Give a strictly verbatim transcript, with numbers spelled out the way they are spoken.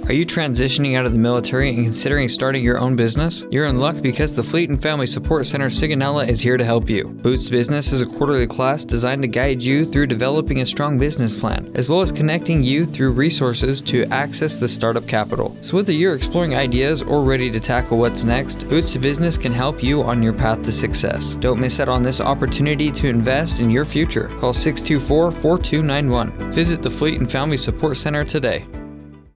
Are you transitioning out of the military and considering starting your own business? You're in luck because the Fleet and Family Support Center Sigonella is here to help you. Boots to Business is a quarterly class designed to guide you through developing a strong business plan, as well as connecting you through resources to access the startup capital. So whether you're exploring ideas or ready to tackle what's next, Boots to Business can help you on your path to success. Don't miss out on this opportunity to invest in your future. Call six two four, four two nine one. Visit the Fleet and Family Support Center today.